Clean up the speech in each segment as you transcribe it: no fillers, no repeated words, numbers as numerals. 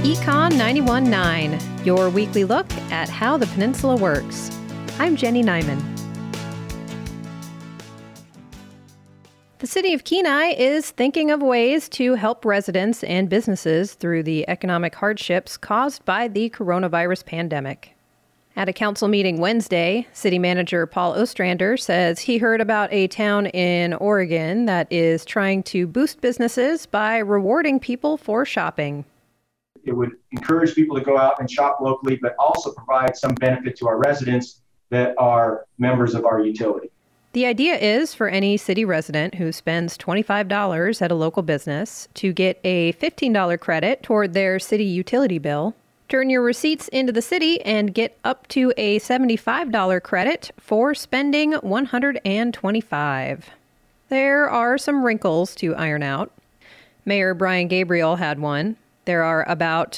Econ 91.9, your weekly look at how the peninsula works. I'm Jenny Nyman. The city of Kenai is thinking of ways to help residents and businesses through the economic hardships caused by the coronavirus pandemic. At a council meeting Wednesday, City Manager Paul Ostrander says he heard about a town in Oregon that is trying to boost businesses by rewarding people for shopping. It would encourage people to go out and shop locally, but also provide some benefit to our residents that are members of our utility. The idea is for any city resident who spends $25 at a local business to get a $15 credit toward their city utility bill, turn your receipts into the city, and get up to a $75 credit for spending $125. There are some wrinkles to iron out. Mayor Brian Gabriel had one. There are about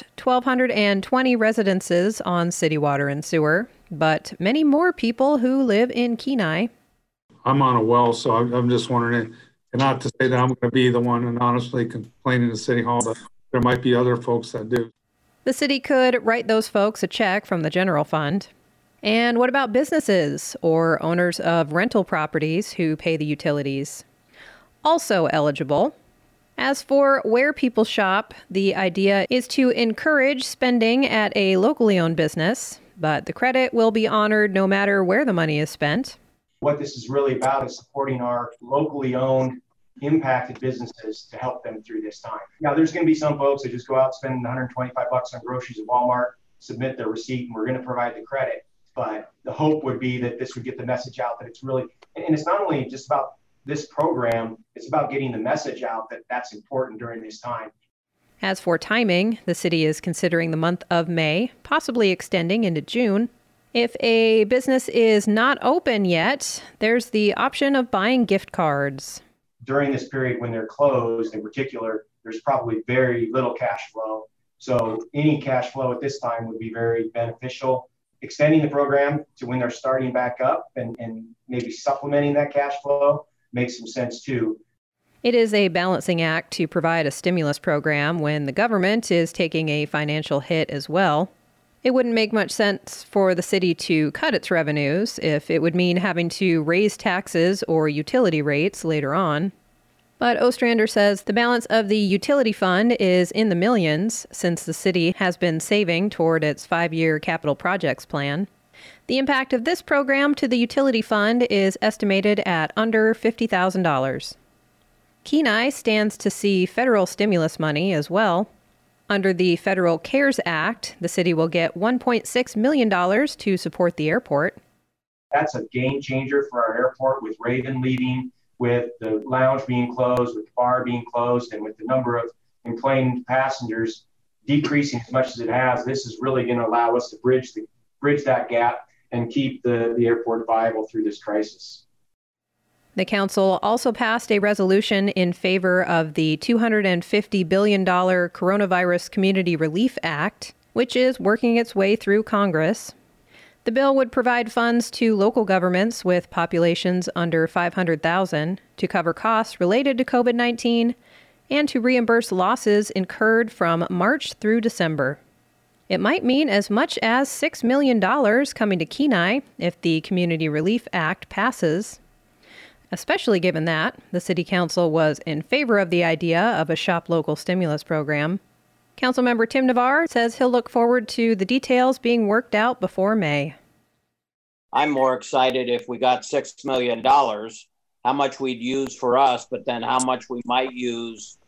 1,220 residences on city water and sewer, but many more people who live in Kenai. I'm on a well, so I'm just wondering, and not to say that I'm going to be the one and honestly complaining to City Hall, but there might be other folks that do. The city could write those folks a check from the general fund. And what about businesses or owners of rental properties who pay the utilities? Also eligible. As for where people shop, the idea is to encourage spending at a locally owned business, but the credit will be honored no matter where the money is spent. What this is really about is supporting our locally owned impacted businesses to help them through this time. Now, there's going to be some folks that just go out and spend $125 on groceries at Walmart, submit their receipt, and we're going to provide the credit. But the hope would be that this would get the message out that it's really, and it's not only just about this program, it's about getting the message out that that's important during this time. As for timing, the city is considering the month of May, possibly extending into June. If a business is not open yet, there's the option of buying gift cards. During this period when they're closed, in particular, there's probably very little cash flow. So any cash flow at this time would be very beneficial. Extending the program to when they're starting back up and maybe supplementing that cash flow makes some sense too. It is a balancing act to provide a stimulus program when the government is taking a financial hit as well. It wouldn't make much sense for the city to cut its revenues if it would mean having to raise taxes or utility rates later on. But Ostrander says the balance of the utility fund is in the millions since the city has been saving toward its 5-year capital projects plan. The impact of this program to the utility fund is estimated at under $50,000. Kenai stands to see federal stimulus money as well. Under the Federal CARES Act, the city will get $1.6 million to support the airport. That's a game changer for our airport, with Raven leaving, with the lounge being closed, with the bar being closed, and with the number of enplaned passengers decreasing as much as it has. This is really going to allow us to bridge that gap and keep the airport viable through this crisis. The council also passed a resolution in favor of the $250 billion Coronavirus Community Relief Act, which is working its way through Congress. The bill would provide funds to local governments with populations under 500,000 to cover costs related to COVID-19 and to reimburse losses incurred from March through December. It might mean as much as $6 million coming to Kenai if the Community Relief Act passes. Especially given that the City Council was in favor of the idea of a shop local stimulus program. Councilmember Tim Navarre says he'll look forward to the details being worked out before May. I'm more excited if we got $6 million, how much we'd use for us, but then how much we might use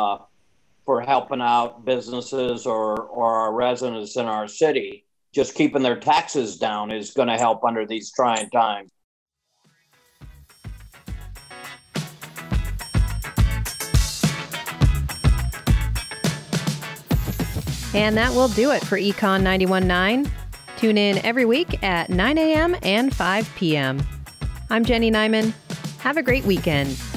for helping out businesses or our residents in our city. Just keeping their taxes down is going to help under these trying times. And that will do it for Econ 91.9. Tune in every week at 9 a.m. and 5 p.m. I'm Jenny Nyman. Have a great weekend.